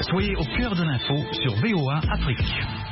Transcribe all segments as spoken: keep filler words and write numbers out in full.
Soyez au cœur de l'info sur V O A Afrique.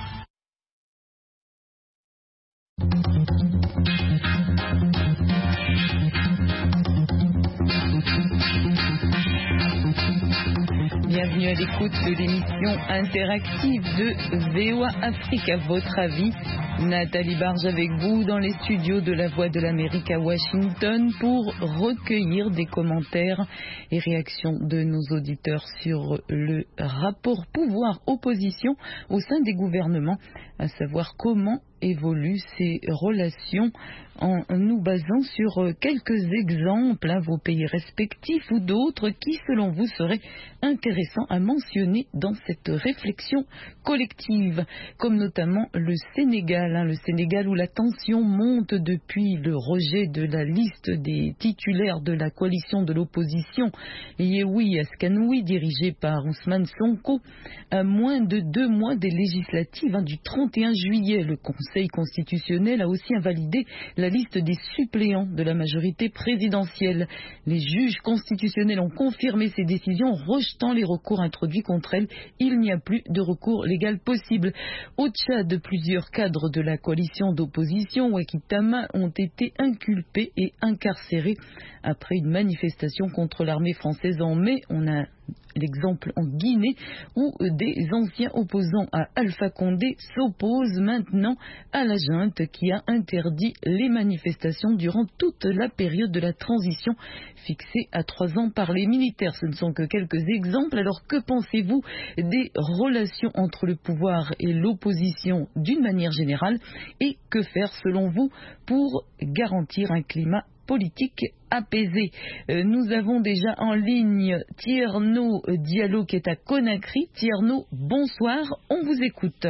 Bienvenue à l'écoute de l'émission interactive de V O A Afrique. À votre avis, Nathalie Barge avec vous dans les studios de la Voix de l'Amérique à Washington pour recueillir des commentaires et réactions de nos auditeurs sur le rapport pouvoir-opposition au sein des gouvernements, à savoir comment évoluent ces relations en nous basant sur quelques exemples, hein, vos pays respectifs ou d'autres qui, selon vous, seraient intéressants à mentionner dans cette réflexion collective, comme notamment le Sénégal, hein, le Sénégal où la tension monte depuis le rejet de la liste des titulaires de la coalition de l'opposition Yewwi Askanoui, dirigée par Ousmane Sonko, à moins de deux mois des législatives, hein, du trente et un juillet. Le Conseil constitutionnel a aussi invalidé la liste des suppléants de la majorité présidentielle. Les juges constitutionnels ont confirmé ces décisions, rejetant les recours introduits contre elles. Il n'y a plus de recours légal possible. Au Tchad, plusieurs cadres de la coalition d'opposition Wakitama ont été inculpés et incarcérés après une manifestation contre l'armée française en mai. On a l'exemple en Guinée où des anciens opposants à Alpha Condé s'opposent maintenant à la junte qui a interdit les manifestations durant toute la période de la transition fixée à trois ans par les militaires. Ce ne sont que quelques exemples. Alors que pensez-vous des relations entre le pouvoir et l'opposition d'une manière générale, et que faire selon vous pour garantir un climat politique apaisé? Euh, nous avons déjà en ligne Tierno Diallo qui est à Conakry. Tierno, bonsoir, on vous écoute.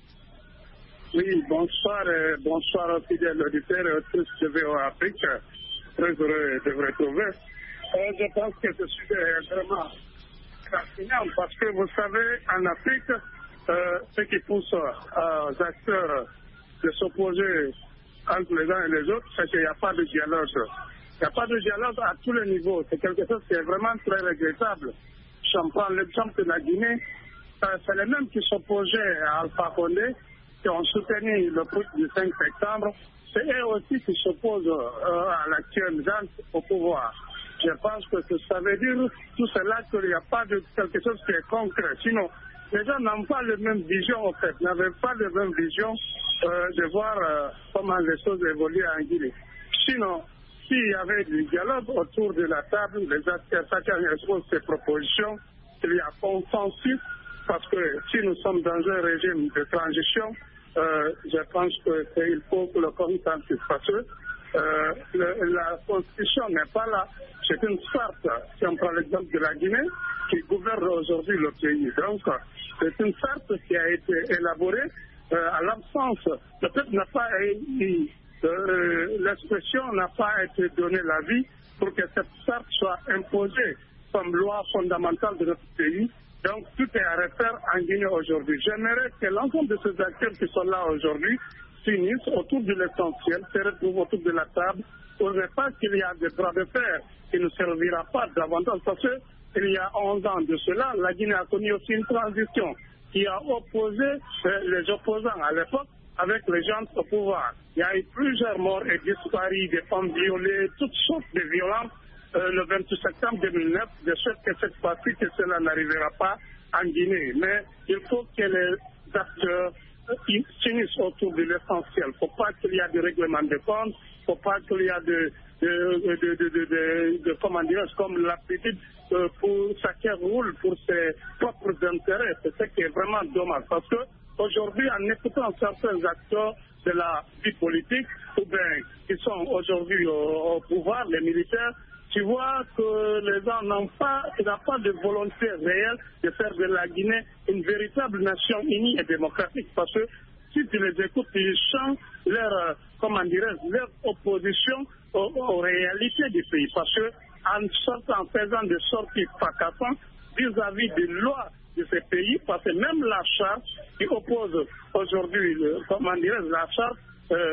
Oui, bonsoir, euh, bonsoir aux fidèles auditeurs et aux tous de V O A Afrique. Très heureux de vous retrouver. Euh, je pense que ce sujet est vraiment fascinant parce que vous savez, en Afrique, euh, ce qui pousse euh, aux acteurs de s'opposer entre les uns et les autres, c'est qu'il n'y a pas de dialogue. Il n'y a pas de dialogue à tous les niveaux. C'est quelque chose qui est vraiment très regrettable. Je prends l'exemple de la Guinée. C'est les mêmes qui s'opposaient à Alpha Condé, qui ont soutenu le putsch du cinq septembre. C'est eux aussi qui s'opposent euh, à l'actuelle junte au pouvoir. Je pense que ça veut dire tout cela qu'il n'y a pas de quelque chose qui est concret. Sinon, les gens n'ont pas la même vision, en fait, n'avaient pas la même vision euh, de voir euh, comment les choses évoluent en Guinée. Sinon, s'il y avait du dialogue autour de la table, les acteurs, chacun expose ses propositions, il y a consensus, parce que si nous sommes dans un régime de transition, euh, je pense qu'il faut que le consensus, parce que euh, le, la constitution n'est pas là. C'est une charte, si on prend l'exemple de la Guinée, qui gouverne aujourd'hui le pays. Donc, c'est une charte qui a été élaborée euh, à l'absence. Le peuple n'a pas eu, euh, l'expression n'a pas été donnée la vie pour que cette charte soit imposée comme loi fondamentale de notre pays. Donc, tout est à refaire en Guinée aujourd'hui. J'aimerais que l'ensemble de ces acteurs qui sont là aujourd'hui s'unissent autour de l'essentiel, se retrouvent autour de la table, pour ne pas qu'il y a des bras de fer qui ne servira pas davantage. Parce qu'il y a onze ans de cela, la Guinée a connu aussi une transition qui a opposé euh, les opposants à l'époque avec les gens au pouvoir. Il y a eu plusieurs morts et disparus, des femmes violées, toutes sortes de violences. Euh, le vingt-huit septembre deux mille neuf, je souhaite que cette fois-ci, que cela n'arrivera pas en Guinée. Mais il faut que les acteurs s'unissent autour de l'essentiel. Il ne faut pas qu'il y ait de règlement de compte, il ne faut pas qu'il y ait de, de, de, de, de, de, de comment dire, comme l'habitude euh, pour chacun roule pour ses propres intérêts. C'est ce qui est vraiment dommage. Parce que aujourd'hui, en écoutant certains acteurs de la vie politique, ou bien qui sont aujourd'hui au, au pouvoir, les militaires, tu vois que les gens n'ont pas, n'ont pas de volonté réelle de faire de la Guinée une véritable nation unie et démocratique. Parce que si tu les écoutes, ils chantent leur, euh, comment dirais-je, leur opposition aux, aux réalités du pays. Parce que en sortant, en faisant des sorties fracassantes vis-à-vis des lois de ces pays, parce que même la charte qui oppose aujourd'hui, le, comment dirais-je, la charte, euh,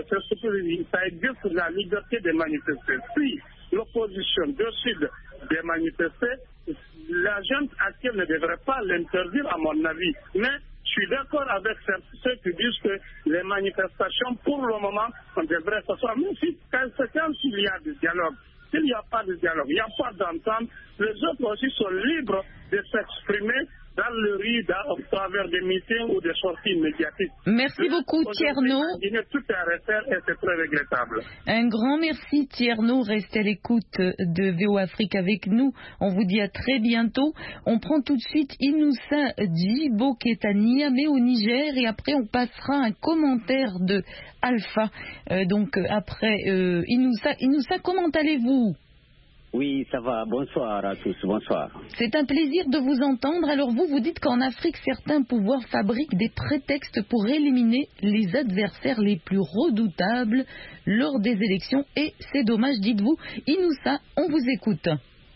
ça existe la liberté de manifester. Si l'opposition décide de manifester, la junte actuelle ne devrait pas l'interdire, à mon avis. Mais je suis d'accord avec ceux qui disent que les manifestations, pour le moment, on devrait s'asseoir. Mais si, quand, quand il y a du dialogue, s'il n'y a pas de dialogue, il n'y a pas d'entente, les autres aussi sont libres de s'exprimer dans le riz, à travers des meetings ou des sorties médiatiques. Merci beaucoup, Tierno. Tout est à refaire et c'est très regrettable. Un grand merci, Tierno. Restez à l'écoute de V O Afrique avec nous. On vous dit à très bientôt. On prend tout de suite Inoussa Djibo qui est à Niamey au Niger et après on passera un commentaire de Alpha. Euh, donc après euh, Inoussa, Inoussa, comment allez-vous? Oui, ça va. Bonsoir à tous. Bonsoir. C'est un plaisir de vous entendre. Alors vous, vous dites qu'en Afrique, certains pouvoirs fabriquent des prétextes pour éliminer les adversaires les plus redoutables lors des élections. Et c'est dommage, dites-vous. Inoussa, on vous écoute.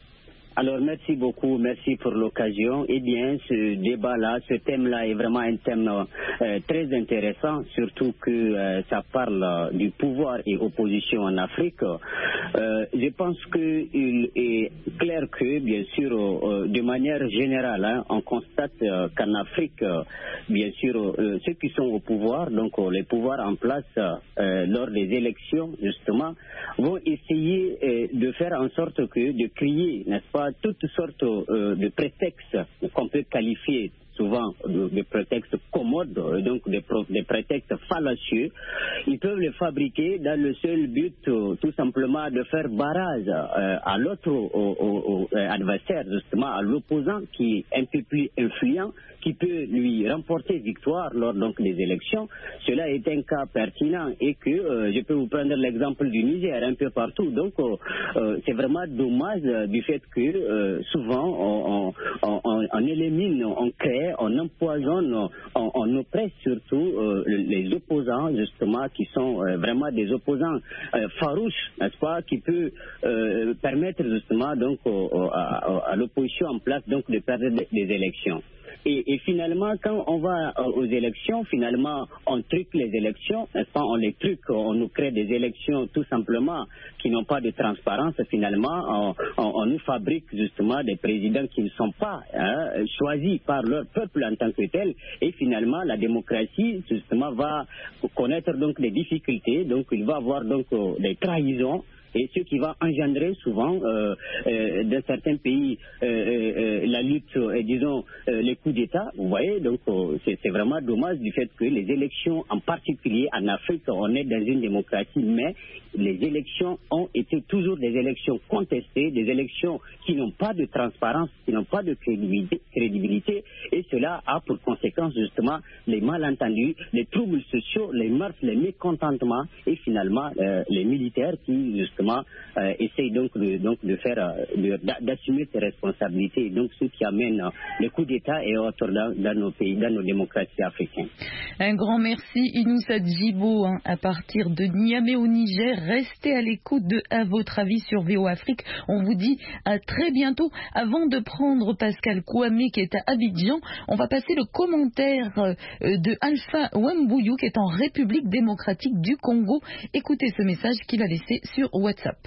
Alors, merci beaucoup, merci pour l'occasion. Eh bien, ce débat-là, ce thème-là est vraiment un thème euh, très intéressant, surtout que euh, ça parle euh, du pouvoir et opposition en Afrique. Euh, je pense qu'il est clair que, bien sûr, euh, de manière générale, hein, on constate euh, qu'en Afrique, euh, bien sûr, euh, ceux qui sont au pouvoir, donc euh, les pouvoirs en place euh, lors des élections, justement, vont essayer euh, de faire en sorte que, de créer, n'est-ce pas, toutes sortes euh, de prétextes qu'on peut qualifier souvent de, de prétextes commodes, donc des, des prétextes fallacieux. Ils peuvent les fabriquer dans le seul but euh, tout simplement de faire barrage euh, à l'autre au, au, au, adversaire, justement à l'opposant qui est un peu plus influent, qui peut lui remporter victoire lors donc des élections. Cela est un cas pertinent et que euh, je peux vous prendre l'exemple du Niger un peu partout. Donc euh, euh, c'est vraiment dommage euh, du fait que euh, souvent on, on, on, on élimine, on crée, on empoisonne, on, on oppresse surtout euh, les opposants justement qui sont euh, vraiment des opposants euh, farouches, n'est-ce pas, qui peut euh, permettre justement donc euh, à, à l'opposition en place donc de perdre des, des élections. Et, et finalement, quand on va aux élections, finalement, on truque les élections, n'est-ce pas, on les truque, on nous crée des élections tout simplement qui n'ont pas de transparence. Finalement, on, on, on nous fabrique justement des présidents qui ne sont pas hein, choisis par leur peuple en tant que tel. Et finalement, la démocratie, justement, va connaître donc des difficultés. Donc, il va avoir donc des trahisons. Et ce qui va engendrer souvent euh, euh, dans certains pays euh, euh, la lutte, euh, disons, euh, les coups d'État. Vous voyez, donc euh, c'est, c'est vraiment dommage du fait que les élections, en particulier en Afrique, on est dans une démocratie, mais les élections ont été toujours des élections contestées, des élections qui n'ont pas de transparence, qui n'ont pas de crédibilité, crédibilité et cela a pour conséquence justement les malentendus, les troubles sociaux, les meurtres, les mécontentements et finalement euh, les militaires qui justement euh, essayent donc de, donc de faire, euh, de, d'assumer ces responsabilités, donc ce qui amène euh, les coups d'État et autres dans, dans nos pays, dans nos démocraties africaines. Un grand merci Inoussa Djibo hein, à partir de Niamey au Niger. Restez à l'écoute de À votre avis sur V O Afrique. On vous dit à très bientôt. Avant de prendre Pascal Kouamé qui est à Abidjan, on va passer le commentaire de Alpha Wambouyou qui est en République démocratique du Congo. Écoutez ce message qu'il a laissé sur WhatsApp.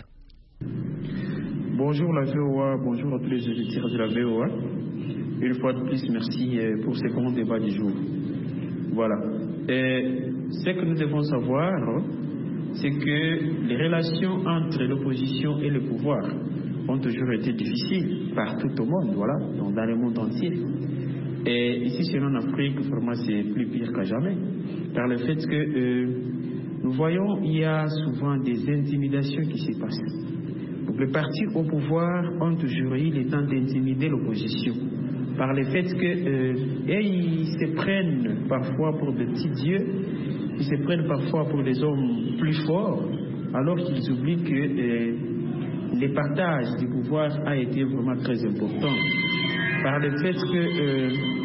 Bonjour la V O A, bonjour à tous les auditeurs de la V O A. Une fois de plus, merci pour ce grand débat du jour. Voilà. Et ce que nous devons savoir, c'est que les relations entre l'opposition et le pouvoir ont toujours été difficiles partout au monde, voilà, dans, dans le monde entier. Et ici, chez nous en Afrique, vraiment, c'est plus pire qu'à jamais. Par le fait que euh, nous voyons, il y a souvent des intimidations qui se passent. Donc, les partis au pouvoir ont toujours eu le temps d'intimider l'opposition. Par le fait que euh, et ils se prennent parfois pour des petits dieux, ils se prennent parfois pour des hommes plus forts, alors qu'ils oublient que euh, le partage du pouvoir a été vraiment très important. Par le fait que euh,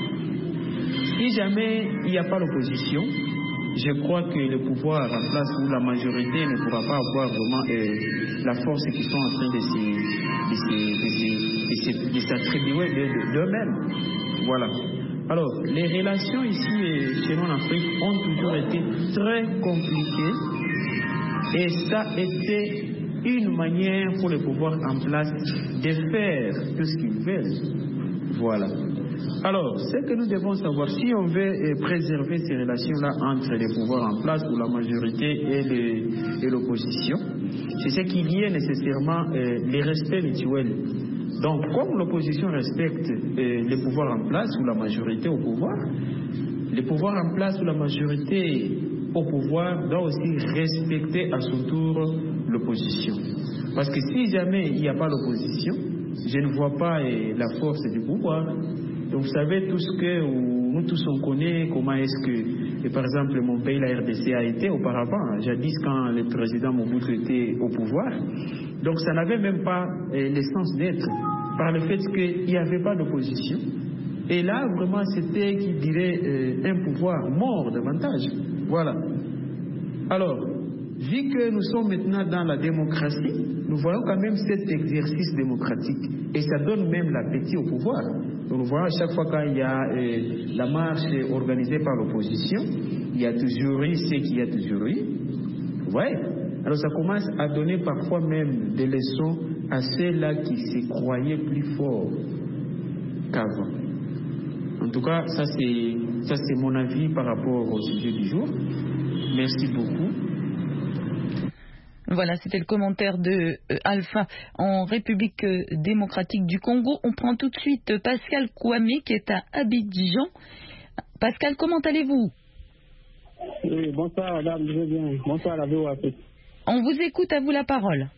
si jamais il n'y a pas l'opposition, je crois que le pouvoir en place où la majorité ne pourra pas avoir vraiment euh, la force qu'ils sont en train de, se, de, se, de, se, de, se, de s'attribuer de, de, d'eux-mêmes. Voilà. Alors, les relations ici chez nous en Afrique ont toujours été très compliquées et ça a été une manière pour le pouvoir en place de faire tout ce qu'ils veulent. Voilà. Alors, ce que nous devons savoir, si on veut euh, préserver ces relations-là entre les pouvoirs en place, ou la majorité et, les, et l'opposition, c'est ce qu'il y ait nécessairement euh, les respects mutuels. Donc, comme l'opposition respecte euh, les pouvoirs en place ou la majorité au pouvoir, les pouvoirs en place ou la majorité au pouvoir doivent aussi respecter à son tour l'opposition. Parce que si jamais il n'y a pas l'opposition, je ne vois pas euh, la force du pouvoir. Donc, vous savez tous que, ou, nous tous on connaît comment est-ce que, et par exemple, mon pays, la R D C, a été auparavant, jadis quand le président Mobutu était au pouvoir. Donc, ça n'avait même pas euh, l'essence d'être, par le fait qu'il n'y avait pas d'opposition. Et là, vraiment, c'était, qui dirait, euh, un pouvoir mort davantage. Voilà. Alors, vu que nous sommes maintenant dans la démocratie, nous voyons quand même cet exercice démocratique. Et ça donne même l'appétit au pouvoir. Donc, nous voyons à chaque fois quand il y a euh, la marche organisée par l'opposition, il y a toujours eu ce qu'il y a toujours eu. Vous voyez? Alors ça commence à donner parfois même des leçons à ceux-là qui se croyaient plus forts qu'avant. En tout cas, ça c'est, ça c'est mon avis par rapport au sujet du jour. Merci beaucoup. Voilà, c'était le commentaire de euh, Alpha en République euh, démocratique du Congo. On prend tout de suite euh, Pascal Kouame qui est à Abidjan. Pascal, comment allez-vous? Oui, bonsoir madame, je vais bien. Bonsoir à la V O A. On vous écoute, à vous la parole.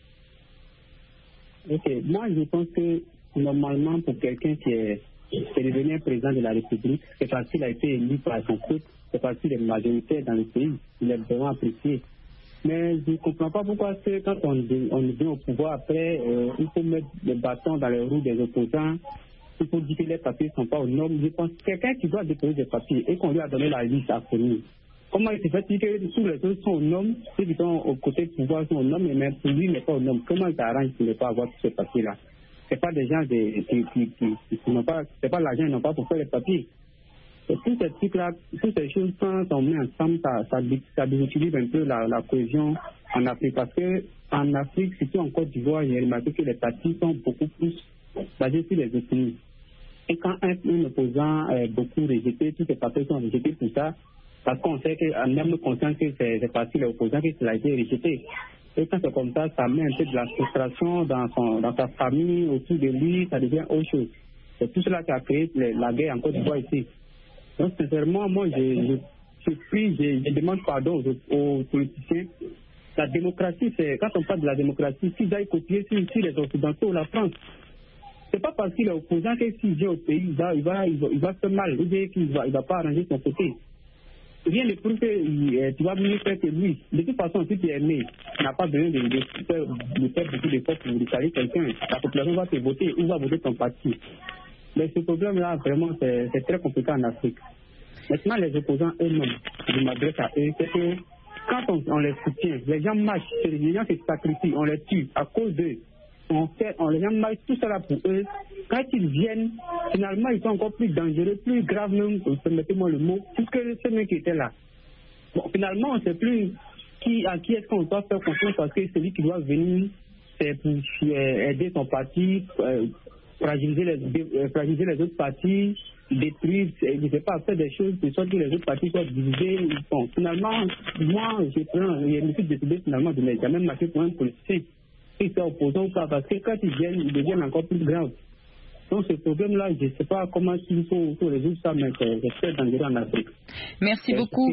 Ok, moi je pense que normalement pour quelqu'un qui est, qui est devenu président de la République, c'est parce qu'il a été élu par son peuple, c'est parce qu'il est majoritaire dans le pays, il est vraiment apprécié. Mais je ne comprends pas pourquoi que quand on, on vient au pouvoir après, euh, il faut mettre le bâton dans les roues des opposants, il faut dire que les papiers ne sont pas aux normes. Je pense que quelqu'un qui doit déposer des papiers et qu'on lui a donné la liste à fournir, comment il se fait dire que tous les autres sont aux normes, ceux qui sont aux côtés du pouvoir sont aux normes, mais pour lui n'est pas aux normes. Comment il s'arrange pour ne pas avoir tous ces papiers-là? C'est pas des gens de, qui, qui, qui, qui n'ont pas, c'est pas l'argent, ils n'ont pas pour faire les papiers. Et tous ces trucs-là, toutes ces choses, quand on met ensemble, ça, ça, ça déséquilibre un peu la, la cohésion en Afrique. Parce que en Afrique, surtout en Côte d'Ivoire, j'ai remarqué que les partis sont beaucoup plus basés sur les ethnies. Et quand un, un opposant est beaucoup rejeté, tous ces partis sont rejetés pour ça, parce qu'on sait qu'en même conscience que c'est, c'est parti les opposants que cela a été rejeté. Et quand c'est comme ça, ça met un peu de la frustration dans, son, dans sa famille, autour de lui, ça devient autre chose. C'est tout cela qui a créé la guerre en Côte d'Ivoire ici. Donc, sincèrement, moi, je, je, je prie, je, je demande pardon aux, aux politiciens. La démocratie, c'est, quand on parle de la démocratie, s'ils aillent copier sur, sur les Occidentaux ou la France, c'est pas parce qu'il est opposant que s'il vient au pays, il va, il va, il va, il va faire mal, ou bien qu'il va, il va pas arranger son côté. Rien ne prouve que euh, tu vas mieux faire que lui. De toute façon, si tu es aimé, tu n'as pas besoin de, de, faire, de faire beaucoup d'efforts pour décaler quelqu'un. La population va te voter ou va voter ton parti. Mais ce problème-là, vraiment, c'est, c'est très compliqué en Afrique. Maintenant, les opposants eux-mêmes, je m'adresse à eux, c'est que quand on, on les soutient, les gens marchent, les gens se sacrifient, on les tue à cause d'eux. On fait, on les gens marchent tout ça là pour eux. Quand ils viennent, finalement, ils sont encore plus dangereux, plus graves même, permettez-moi le mot, puisque ceux qui étaient là. Bon, finalement, on ne sait plus qui, à qui est-ce qu'on doit faire confiance parce que celui qui doit venir, c'est pour euh, aider son parti, euh, fragiliser les, fragiliser les autres partis, détruire, je ne sais pas, faire des choses de sorte que les autres partis soient divisés. Bon, finalement, moi, je prends, je me suis décidé finalement de ne jamais marcher pour un politicien. Ils sont opposants ou pas, parce que quand ils viennent, ils deviennent encore plus graves. Donc ce problème-là, je ne sais pas comment il faut, faut résoudre ça, mais c'est, c'est très dangereux en Afrique. Merci c'est beaucoup.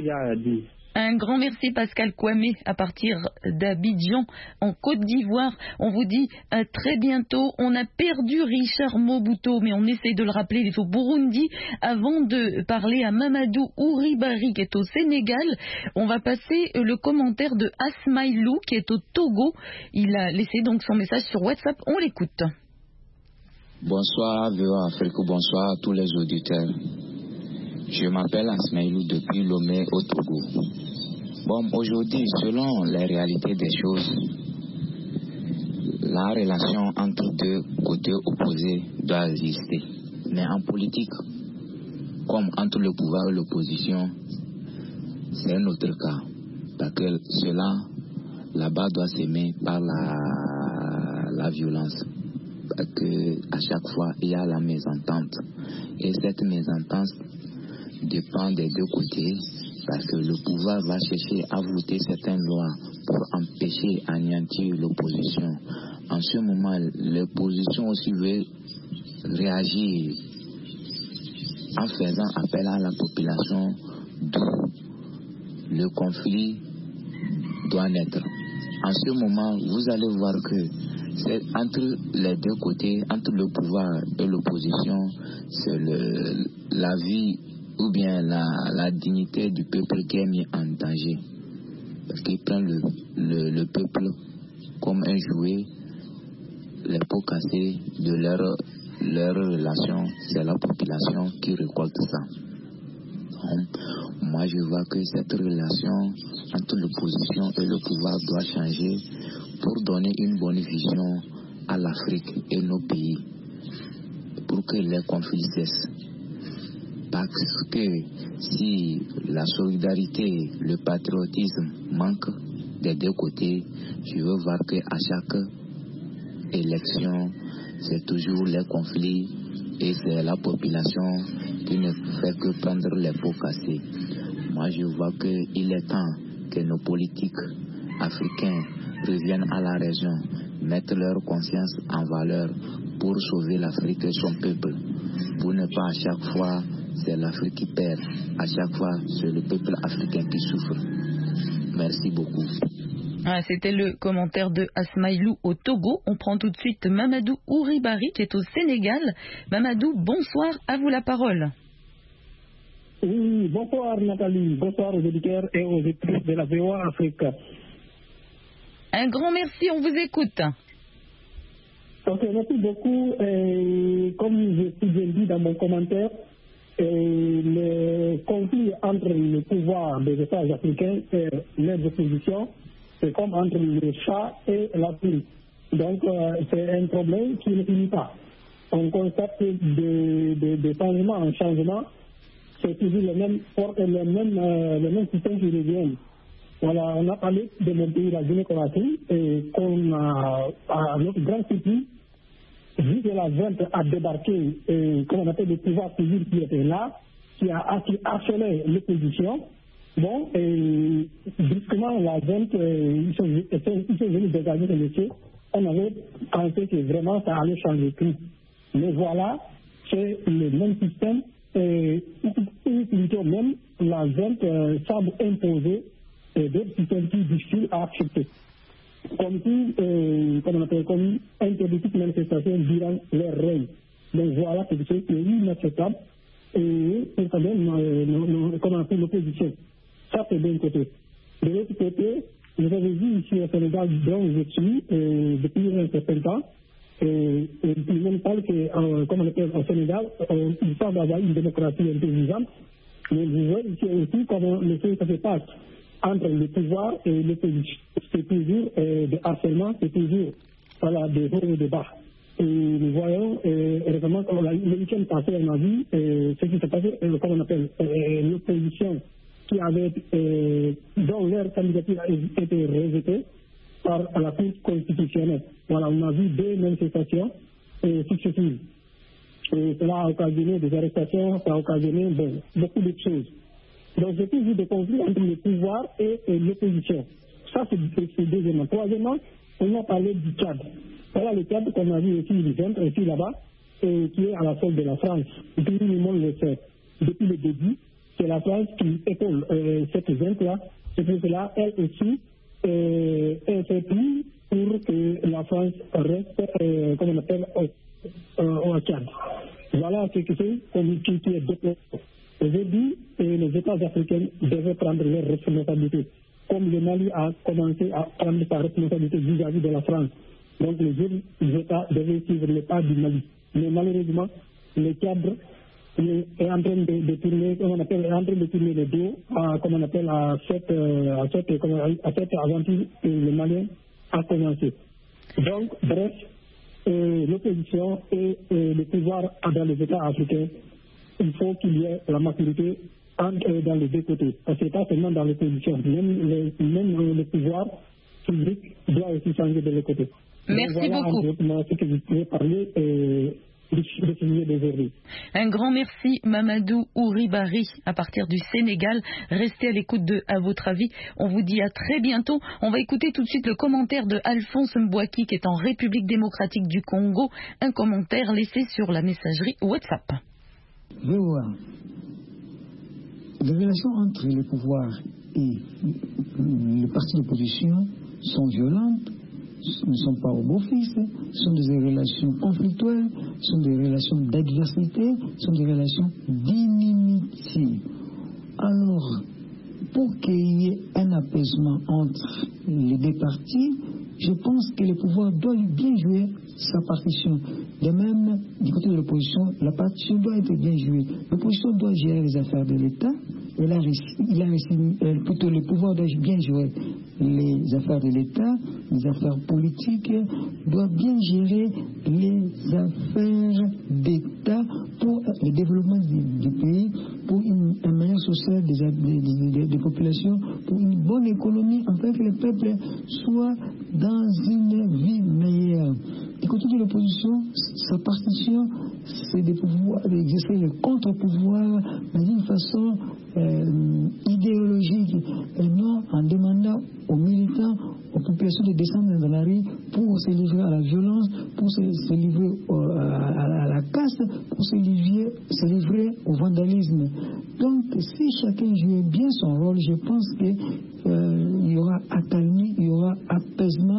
Un grand merci Pascal Kouame à partir d'Abidjan en Côte d'Ivoire. On vous dit à très bientôt. On a perdu Richard Mobutu, mais on essaie de le rappeler, il est au Burundi. Avant de parler à Mamadou Ouribari qui est au Sénégal, on va passer le commentaire de Asmaïlou qui est au Togo. Il a laissé donc son message sur WhatsApp. On l'écoute. Bonsoir V O A Afrique, bonsoir à tous les auditeurs. Je m'appelle Asmaïlou depuis Lomé au Togo. Bon, aujourd'hui, selon les réalités des choses, la relation entre deux côtés opposés doit exister. Mais en politique, comme entre le pouvoir et l'opposition, c'est un autre cas. Parce que cela, là-bas, doit s'aimer par la la violence. Parce qu'à chaque fois, il y a la mésentente. Et cette mésentente dépend des deux côtés, parce que le pouvoir va chercher à voter certaines lois pour empêcher, anéantir l'opposition. En ce moment, l'opposition aussi veut réagir en faisant appel à la population, d'où le conflit doit naître. En ce moment, vous allez voir que c'est entre les deux côtés, entre le pouvoir et l'opposition, c'est le, la vie ou bien la, la dignité du peuple qui est mise en danger. Parce qu'ils prennent le, le, le peuple comme un jouet, les pots cassés de leur, leur relation, c'est la population qui récolte ça. Donc, moi je vois que cette relation entre l'opposition et le pouvoir doit changer pour donner une bonne vision à l'Afrique et nos pays, pour que les conflits cessent. Parce que si la solidarité, le patriotisme manquent des deux côtés, je veux voir qu'à chaque élection, c'est toujours les conflits et c'est la population qui ne fait que prendre les pots cassés. Moi, je vois qu'il est temps que nos politiques africains reviennent à la région, mettent leur conscience en valeur pour sauver l'Afrique et son peuple. Pour ne pas à chaque fois, c'est l'Afrique qui perd. À chaque fois, c'est le peuple africain qui souffre. Merci beaucoup. Ah, c'était le commentaire de Asmaïlou au Togo. On prend tout de suite Mamadou Ouribari qui est au Sénégal. Mamadou, bonsoir, à vous la parole. Oui, bonsoir Nathalie, bonsoir aux auditeurs et aux étudiants de la V O A Afrique. Un grand merci, on vous écoute. Ok, merci beaucoup. Et comme je l'ai dit dans mon commentaire, et le conflit entre le pouvoir des États africains et leurs oppositions, c'est comme entre le chat et la pluie. Donc, euh, c'est un problème qui ne finit pas. On constate de, de, de changement en changement, c'est toujours le même, le même, euh, le même système qui revient. Voilà, on a parlé de mon pays, la Guinée-Conakry, et qu'on a, à notre grande surprise, vu que la junte a débarqué, et, comme on appelle le pouvoir civil qui était là, qui a harcelé l'opposition, bon, et brusquement, la junte, ils sont, ils sont venus dégager le métier. On avait pensé que vraiment ça allait changer tout. Mais voilà, c'est le même système, et plutôt même, la junte euh, semble imposer euh, des systèmes plus difficiles à accepter. Comme tout, euh, comme on appelle, comme interdit de manifestation durant leur règne. Donc voilà quelque chose qui est inacceptable et pour quand même, euh, comme on appelle l'opposition. Ça, c'est d'un côté. De l'autre côté, vous avez vu ici au Sénégal, dont je suis, euh, depuis un certain temps, et, et tout le monde parle que, euh, comme on appelle au Sénégal, euh, il semble avoir une démocratie intelligente, mais vous voyez ici aussi comment le fait ça se passe entre le pouvoir et l'opposition. C'est toujours euh, des harcèlements, c'est toujours voilà, des hauts et des bas. Et nous voyons euh, récemment, le week-end passé, on a vu euh, ce qui s'est passé, euh, comme on appelle, euh, l'opposition qui avait, euh, dont leur candidature a été rejetée par la Cour constitutionnelle. Voilà, on a vu deux manifestations euh, successives. Et cela a occasionné des arrestations, ça a occasionné bon, beaucoup de choses. Donc, c'est toujours des conflits entre le pouvoir et, et l'opposition. Ça, c'est deuxièmement. Troisièmement, on a parlé du Tchad. Voilà le Tchad qu'on a vu aussi, ici là-bas, et qui est à la solde de la France. Tout le monde le sait. Depuis le début, c'est la France qui épaule euh, cette junte-là. C'est pour cela, elle aussi, euh, elle fait tout pour que la France reste, euh, comme on appelle, au, euh, au Tchad. Voilà quelque chose qui, qui est déploré. Aujourd'hui, les États africains devaient prendre leurs responsabilités. Comme le Mali a commencé à prendre sa responsabilité vis-à-vis de la France. Donc les autres États devaient suivre les pas du Mali. Mais malheureusement, le cadre est en train de, de tourner, comme on appelle, est en train de tourner le dos, à, comme on appelle, à cette, à cette, à cette aventure que le Mali a commencé. Donc, bref, euh, l'opposition et, et le pouvoir dans les États africains, il faut qu'il y ait la maturité entre, dans les deux côtés. Parce que pas seulement dans l'opposition, même, les, même le pouvoir public doit aussi changer de l'autre côté. Merci voilà beaucoup. Voilà ce que vous pouvez parler euh, du sujet d'aujourd'hui. Un grand merci Mamadou Ouribari à partir du Sénégal. Restez à l'écoute de À votre avis. On vous dit à très bientôt. On va écouter tout de suite le commentaire de Alphonse Mbouaki qui est en République démocratique du Congo. Un commentaire laissé sur la messagerie WhatsApp. V O A. Les relations entre le pouvoir et le parti d'opposition sont violentes, ne sont pas au beau-fils, sont des relations conflictuelles, sont des relations d'adversité, sont des relations d'inimitié. Alors, pour qu'il y ait un apaisement entre les deux partis, je pense que le pouvoir doit bien jouer sa partition. De même, du côté de l'opposition, la partition doit être bien jouée. L'opposition doit gérer les affaires de l'État. Et là, il a réussi, plutôt le pouvoir doit bien jouer les affaires de l'État, les affaires politiques, doit bien gérer les affaires d'État pour le développement du, du pays, pour une, un meilleur social des, des, des, des populations, pour une bonne économie, afin que le peuple soit dans une vie meilleure. Du côté de l'opposition, sa partition, c'est de pouvoir d'exercer le contre-pouvoir, mais d'une façon euh, idéologique, et non en demandant aux militants, aux populations de descendre dans la rue pour se livrer à la violence, pour se, se livrer au, à, à, à la casse, pour se livrer, se livrer au vandalisme. Donc, si chacun jouait bien son rôle, je pense qu'il euh, y aura accalmie, il y aura apaisement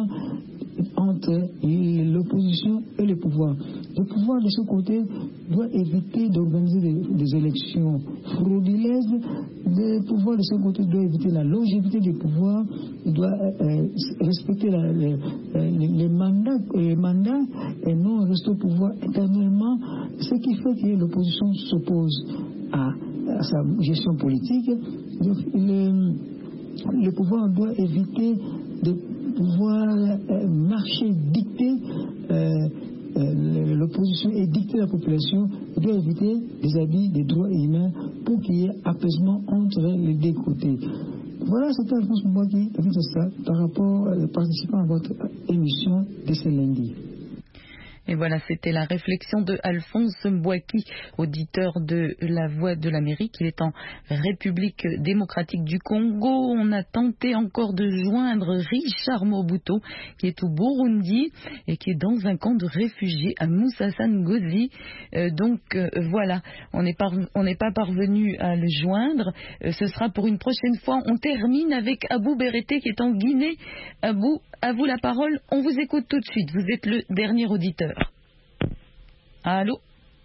entre l'opposition et le pouvoir. Le pouvoir de ce côté doit éviter d'organiser des, des élections frauduleuses. Le pouvoir de ce côté doit éviter la longévité du pouvoir. Il doit euh, respecter la, les, les, les, mandats, les mandats et non rester au pouvoir éternellement. Ce qui fait que l'opposition s'oppose à, à sa gestion politique. Donc, le, le pouvoir doit éviter de pouvoir euh, marcher, dicter euh, euh, l'opposition et dicter la population. Il doit éviter des abus des droits humains pour qu'il y ait apaisement entre les deux côtés. Voilà, c'était Alphonse Mbouaki qui a dit ça par rapport aux participants à votre émission de ce lundi. Et voilà, c'était la réflexion de Alphonse Mbouaki, auditeur de La Voix de l'Amérique. Il est en République démocratique du Congo. On a tenté encore de joindre Richard Mobuto, qui est au Burundi et qui est dans un camp de réfugiés à Moussassa Ngozi. Euh, donc euh, voilà, on n'est pas, on n'est pas parvenu à le joindre. Euh, ce sera pour une prochaine fois. On termine avec Abou Berete qui est en Guinée. Abou, à vous la parole. On vous écoute tout de suite. Vous êtes le dernier auditeur. Allô?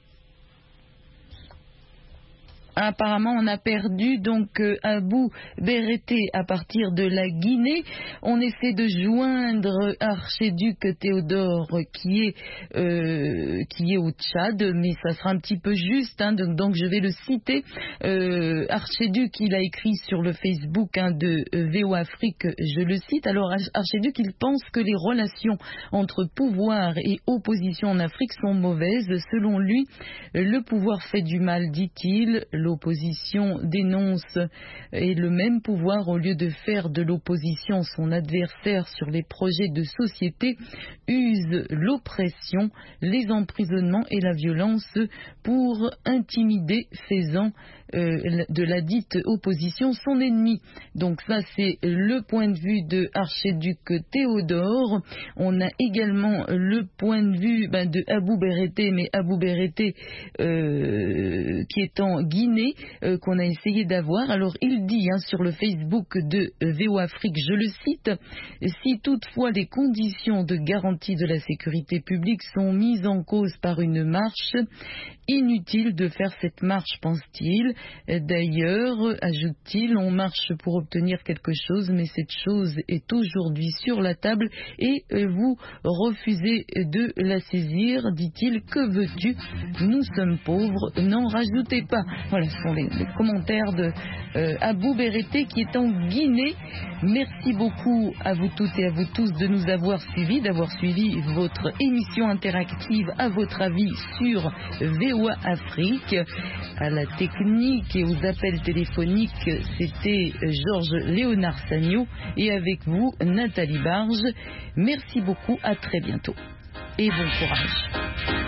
Apparemment, on a perdu donc euh, Abou Berete à partir de la Guinée. On essaie de joindre Archiduc Théodore qui est euh, qui est au Tchad, mais ça sera un petit peu juste. Hein, donc, donc je vais le citer. Euh, Archiduc, il a écrit sur le Facebook hein, de euh, V O A Afrique. Je le cite. Alors Archiduc, il pense que les relations entre pouvoir et opposition en Afrique sont mauvaises. Selon lui, le pouvoir fait du mal, dit-il. L'opposition dénonce et le même pouvoir, au lieu de faire de l'opposition son adversaire sur les projets de société, use l'oppression, les emprisonnements et la violence pour intimider, faisant euh, de la dite opposition son ennemi. Donc ça, c'est le point de vue de Archiduc Théodore. On a également le point de vue ben, de Abou Berete, mais Abou Berete euh, qui est en Guinée, euh, qu'on a essayé d'avoir. Alors il dit hein, sur le Facebook de V O Afrique, je le cite, si toutefois les conditions de garantie de la sécurité publique sont mises en cause par une marche, inutile de faire cette marche, pense-t-il. D'ailleurs, ajoute-t-il, on marche pour obtenir quelque chose, mais cette chose est aujourd'hui sur la table et vous refusez de la saisir, dit-il. Que veux-tu? Nous sommes pauvres, n'en rajoutez pas. Voilà. Voilà, ce sont les, les commentaires de euh, Abou Berete qui est en Guinée. Merci beaucoup à vous toutes et à vous tous de nous avoir suivis, d'avoir suivi votre émission interactive à votre avis sur V O A Afrique. À la technique et aux appels téléphoniques, c'était Georges Léonard Sagno et avec vous Nathalie Barge. Merci beaucoup, à très bientôt et bon courage.